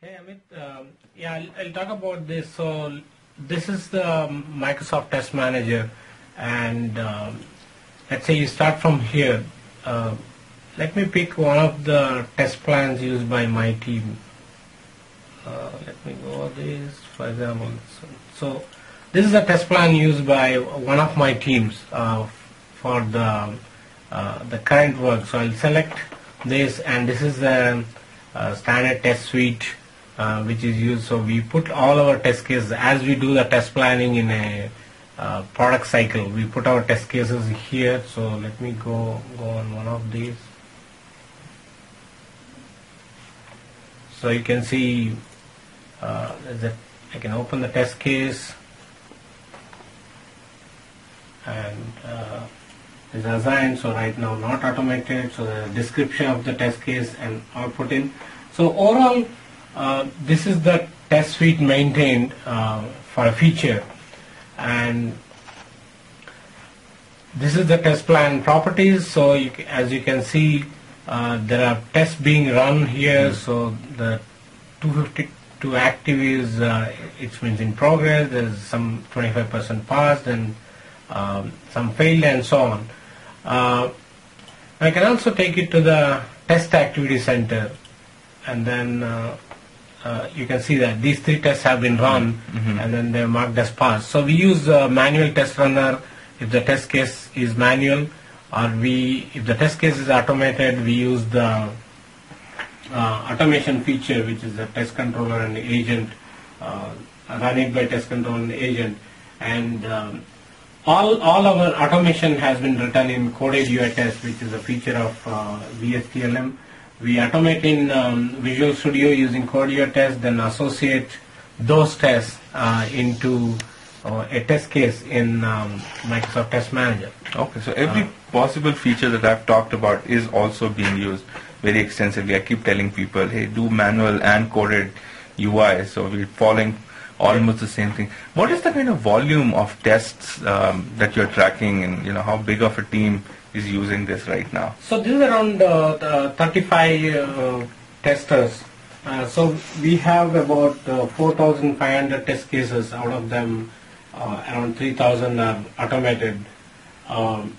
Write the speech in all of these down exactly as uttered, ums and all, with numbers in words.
Hey Amit, um, yeah, I'll, I'll talk about this. So this is the Microsoft Test Manager, and um, let's say you start from here. Uh, let me pick one of the test plans used by my team. Uh, let me go over this, for example. So, so this is a test plan used by one of my teams uh, for the uh, the current work. So I'll select this, and this is the uh, standard test suite. Uh, which is used. So we put all our test cases as we do the test planning in a uh, product cycle. We put our test cases here. So let me go go on one of these. So you can see uh, that I can open the test case, and uh, is assigned. So right now not automated. So the description of the test case and output in. So overall, Uh, this is the test suite maintained uh, for a feature, and this is the test plan properties. So you, as you can see, uh, there are tests being run here. So the two fifty-two active is uh, it means in progress. There's some twenty-five percent passed and um, some failed and so on. Uh, I can also take it to the test activity center, and then uh, Uh, you can see that these three tests have been run, mm-hmm. and then they're marked as passed. So we use a manual test runner if the test case is manual, or we, if the test case is automated, we use the uh, automation feature, which is the test controller and the agent, uh, run it by test controller and the agent. And um, all, all our automation has been written in coded U I test, which is a feature of uh, V S T L M. We automate in um, Visual Studio using code U I test, then associate those tests uh, into uh, a test case in um, Microsoft Test Manager. Okay, so every uh, possible feature that I've talked about is also being used very extensively. I keep telling people, hey, do manual and coded U I, so we're following almost the same thing. What is the kind of volume of tests um, that you're tracking, and you know how big of a team is using this right now? So this is around uh, thirty-five uh, testers. Uh, so we have about uh, four thousand five hundred test cases. Out of them, uh, around three thousand are automated. Um,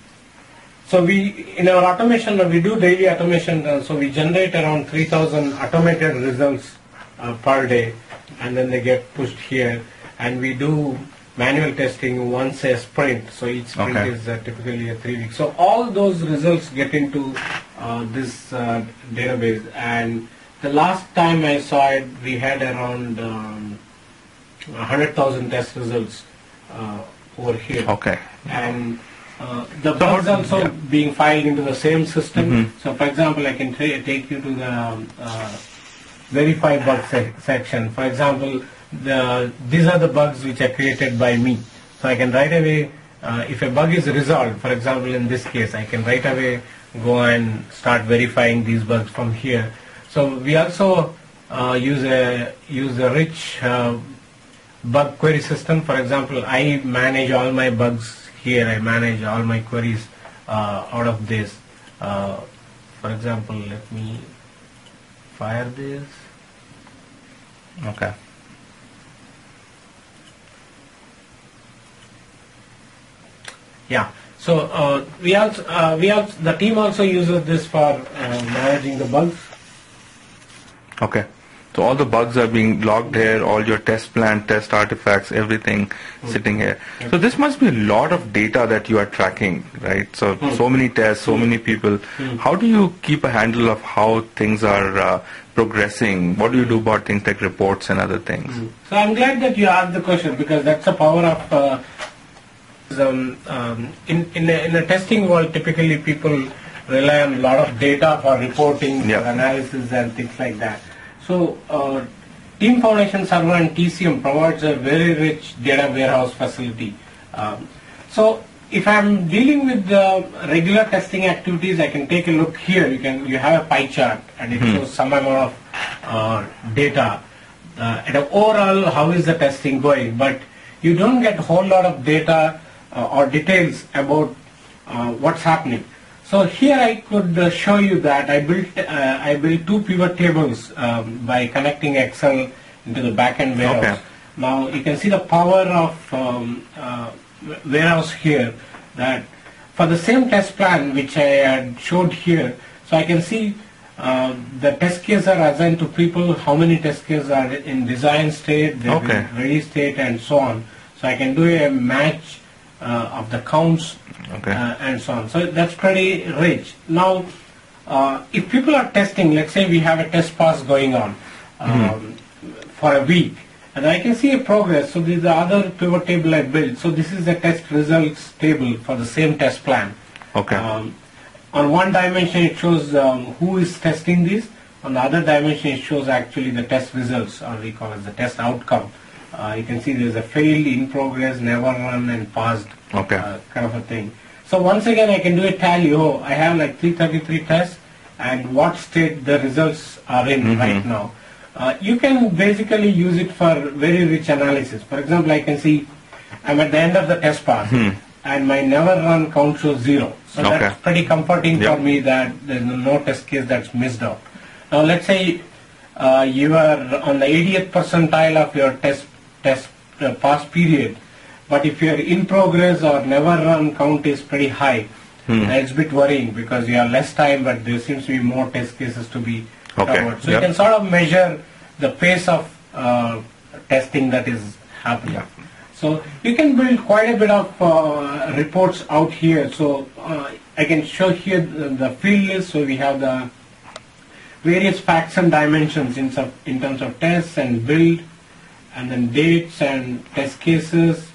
so we, in our automation, uh, we do daily automation. Uh, so we generate around three thousand automated results uh, per day, and then they get pushed here. And we do manual testing once a sprint, so each sprint okay. is uh, typically a three weeks. So all those results get into uh, this uh, database, and the last time I saw it, we had around um, one hundred thousand test results uh, over here. Okay. And uh, the bugs also yeah. being filed into the same system. Mm-hmm. So for example, I can take you to the uh, verify bug se section. For example, The, these are the bugs which are created by me. So I can right away, uh, if a bug is resolved, for example in this case, I can right away go and start verifying these bugs from here. So we also uh, use a use a rich uh, bug query system. For example, I manage all my bugs here. I manage all my queries uh, out of this. Uh, for example, let me fire this. Okay. Yeah. So uh, we also uh, we also the team also uses this for uh, managing the bugs. Okay. So all the bugs are being logged here. All your test plan, test artifacts, everything mm-hmm. sitting here. Okay. So this must be a lot of data that you are tracking, right? So mm-hmm. so many tests, so mm-hmm. many people. Mm-hmm. How do you keep a handle of how things are uh, progressing? What do you do about things like reports and other things? Mm-hmm. So I'm glad that you asked the question, because that's the power of. Uh, Um, um, in, in, a, in a testing world, typically people rely on a lot of data for reporting, yeah. for analysis and things like that. So uh, Team Foundation Server and T C M provides a very rich data warehouse facility. Um, so if I'm dealing with the regular testing activities, I can take a look here. You can you have a pie chart, and it hmm. shows some amount of uh, data. Uh, and overall, how is the testing going? But you don't get a whole lot of data Uh, or details about uh, what's happening. So here I could uh, show you that I built uh, I built two pivot tables um, by connecting Excel into the backend warehouse. Okay. Now you can see the power of um, uh, warehouse here, that for the same test plan which I had showed here, so I can see uh, the test cases are assigned to people, how many test cases are in design state, they're Okay. in ready state, and so on. So I can do a match uh, of the counts Okay. uh, and so on. So that's pretty rich. Now, uh, if people are testing, let's say we have a test pass going on um, Mm-hmm. for a week, and I can see a progress. So this is the other pivot table I built. So this is the test results table for the same test plan. Okay. Um, on one dimension it shows um, who is testing this. On the other dimension it shows actually the test results, or we call it the test outcome. Uh, you can see there's a failed, in progress, never run, and passed Okay. uh, kind of a thing. So once again I can do a tally. Oh, I have like three thirty-three tests, and what state the results are in Mhm. right now. Uh, you can basically use it for very rich analysis. For example, I can see I'm at the end of the test pass, Hmm. and my never run count shows zero. So Okay. that's pretty comforting Yep. for me that there's no test case that's missed out. Now let's say uh, you are on the eightieth percentile of your test test uh, pass period, but if your in progress or never run count is pretty high, Hmm. uh, it's a bit worrying because you have less time, but there seems to be more test cases to be Okay. covered. So Yep. you can sort of measure the pace of uh, testing that is happening. Yeah. So you can build quite a bit of uh, reports out here. So uh, I can show here the, the field list. So we have the various facts and dimensions in, sub, in terms of tests and build, and then dates and test cases,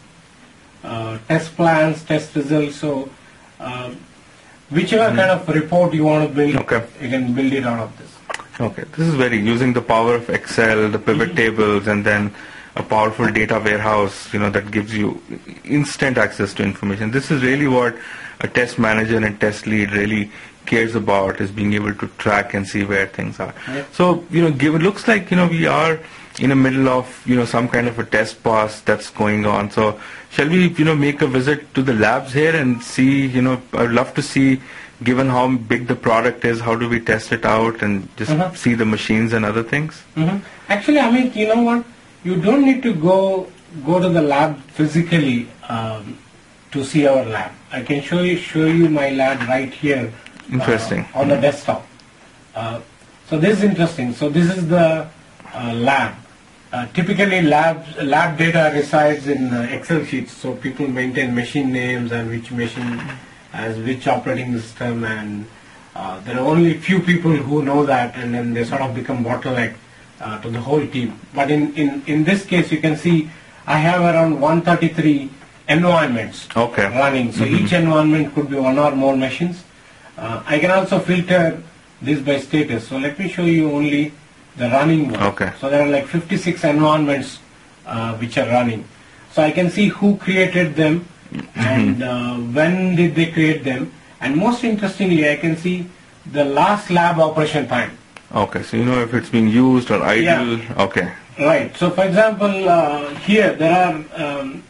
uh, test plans, test results. So uh, whichever kind of report you want to build, Okay. you can build it out of this. Okay, this is very using the power of Excel, the pivot tables, and then a powerful data warehouse, you know, that gives you instant access to information. This is really what a test manager and test lead really cares about, is being able to track and see where things are. Yeah. So, you know, give, it looks like, you know, we are in the middle of, you know, some kind of a test pass that's going on. So, shall we, you know, make a visit to the labs here and see, you know, I'd love to see, given how big the product is, how do we test it out and just Mhm. see the machines and other things? hmm Actually, I mean, you know what? You don't need to go go to the lab physically um, to see our lab. I can show you show you my lab right here. uh, Interesting. on the desktop. Uh, so this is interesting. So this is the uh, lab. Uh, typically, lab lab data resides in uh, Excel sheets. So people maintain machine names and which machine has which operating system, and uh, there are only few people who know that, and then they sort of become bottleneck uh, to the whole team. But in, in, in this case, you can see I have around one hundred thirty-three environments Okay. running. So Mhm. each environment could be one or more machines. Uh, I can also filter this by status. So let me show you only the running one. Okay. So there are like fifty-six environments uh, which are running. So I can see who created them and uh, when did they create them. And most interestingly, I can see the last lab operation time. Okay, so you know if it's being used or idle. Okay. Right. So for example, uh, here there are um,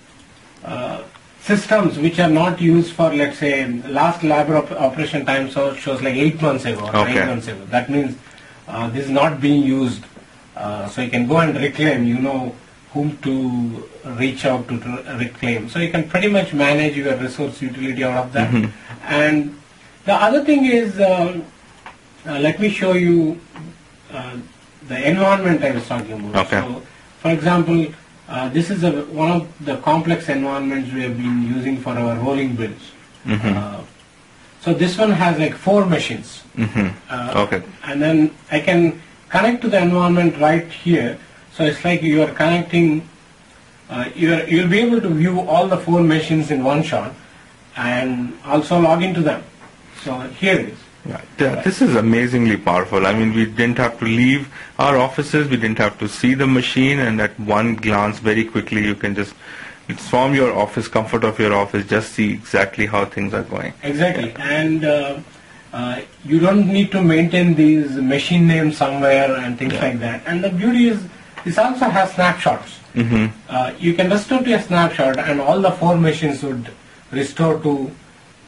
uh, systems which are not used for, let's say, last lab op- operation time so shows like eight months ago or Okay. nine months ago. That means uh, this is not being used. Uh, so you can go and reclaim, you know whom to reach out to, to reclaim. So you can pretty much manage your resource utility out of that. Mhm. And the other thing is, um, uh, let me show you uh, the environment I was talking about. Okay. So, for example, uh, this is a, one of the complex environments we have been using for our rolling builds. Mhm. Uh, so this one has like four machines. Mhm. Uh, Okay. And then I can connect to the environment right here. So it's like you are connecting, uh, you're, you'll be able to view all the four machines in one shot and also log into them. So here it is. Yeah, th- this is amazingly powerful. I mean, we didn't have to leave our offices. We didn't have to see the machine, and at one glance, very quickly, you can just, it's from your office, comfort of your office, just see exactly how things are going. Exactly. And uh, uh, you don't need to maintain these machine names somewhere and things Yeah. like that. And the beauty is, this also has snapshots. Hmm. Uh, you can restore to a snapshot and all the four machines would restore to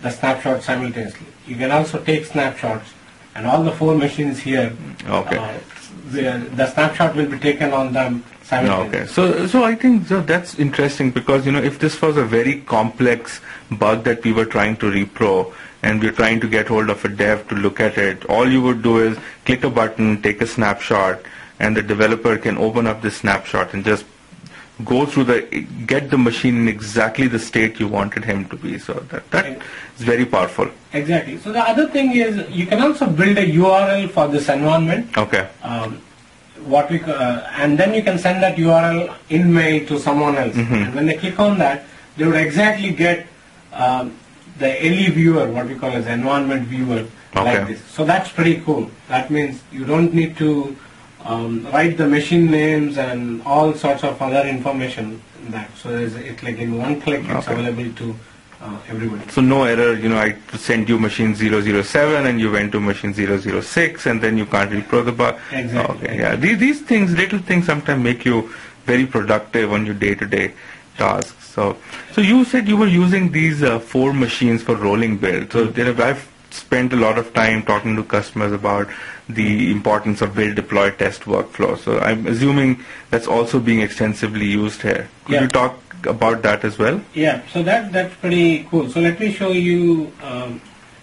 the snapshot simultaneously. You can also take snapshots, and all the four machines here, Okay. uh, where the snapshot will be taken on them simultaneously. Okay, so so I think so that's interesting because you know if this was a very complex bug that we were trying to repro and we're trying to get hold of a dev to look at it, all you would do is click a button, take a snapshot, and the developer can open up this snapshot and just go through the get the machine in exactly the state you wanted him to be. So that that is very powerful. Exactly. So the other thing is you can also build a U R L for this environment. Okay. Um, what we ca- uh, and then you can send that U R L in mail to someone else, Mm-hmm. and when they click on that, they would exactly get um, the L E viewer, what we call as environment viewer, Okay. like this. So that's pretty cool. That means you don't need to um, write the machine names and all sorts of other information in that. So it's, it's like in one click, it's Okay. available to uh, everybody. So no error, you know, I sent you machine zero zero seven and you went to machine zero zero six and then you can't repro the bug. Exactly. Okay, yeah. These, these things, little things sometimes make you very productive on your day-to-day tasks. So, so you said you were using these uh, four machines for rolling build. So there have, I've spent a lot of time talking to customers about the importance of build, deploy, test workflow. So I'm assuming that's also being extensively used here. Could Yeah. you talk about that as well? Yeah, so that that's pretty cool. So let me show you um,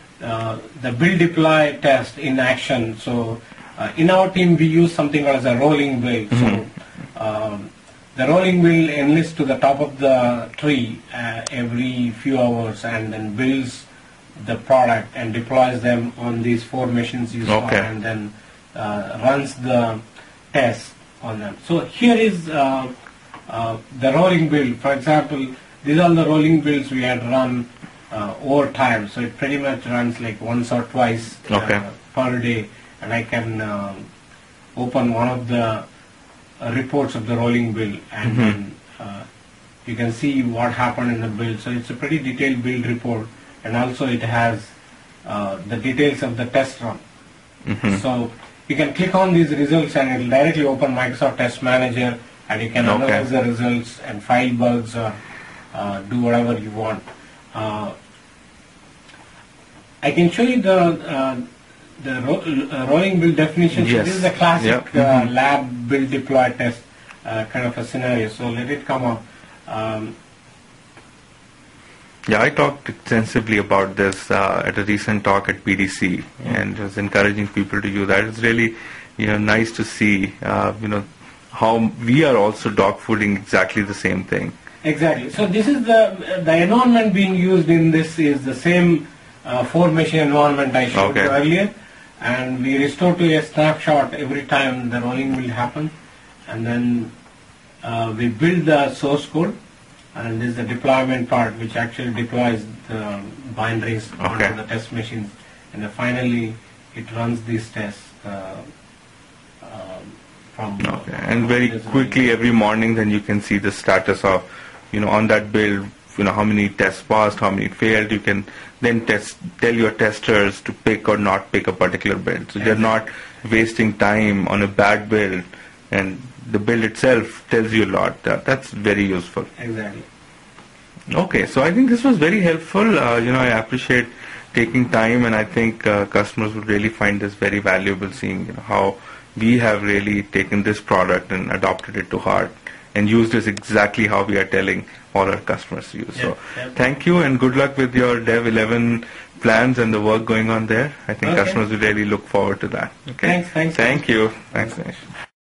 uh, the build, deploy, test in action. So uh, in our team we use something called as a rolling build. So um, the rolling build enlists to the top of the tree uh, every few hours and then builds the product and deploys them on these four machines you saw, Okay. and then uh, runs the test on them. So here is uh, uh, the rolling build. For example, these are the rolling builds we had run uh, over time. So it pretty much runs like once or twice Okay. uh, per day, and I can um, open one of the uh, reports of the rolling build, and Mhm. then uh, you can see what happened in the build. So it's a pretty detailed build report, and also it has uh, the details of the test run. Mhm. So you can click on these results and it will directly open Microsoft Test Manager, and you can Okay. analyze the results and file bugs or uh, do whatever you want. Uh, I can show you the uh, the ro- uh, rolling build definition. So Yes. this is a classic Yep. uh, Mhm. lab build deploy test uh, kind of a scenario. So let it come up. Um, Yeah, I talked extensively about this uh, at a recent talk at P D C, and was encouraging people to use that. It's really, you know, nice to see, uh, you know, how we are also dog fooding exactly the same thing. Exactly. So this is the the environment being used in this is the same uh, four machine environment I showed Okay. you earlier, and we restore to a snapshot every time the rolling will happen, and then uh, we build the source code, and this is the deployment part which actually deploys the binaries Okay. onto the test machines, and then finally it runs these tests uh, um, from. Okay. And very quickly every morning, then you can see the status of, you know, on that build, you know, how many tests passed, how many failed. You can then test, tell your testers to pick or not pick a particular build. So they're not wasting time on a bad build, and the build itself tells you a lot. That, that's very useful. Exactly. Okay, so I think this was very helpful. Uh, you know, I appreciate taking time, and I think uh, customers would really find this very valuable, seeing, you know, how we have really taken this product and adopted it to heart and used this exactly how we are telling all our customers to use. Yeah, so yeah. thank you, and good luck with your Dev eleven plans and the work going on there. I think Okay. customers will really look forward to that. Okay. Thanks, thanks. Thank you. Thanks, Dinesh.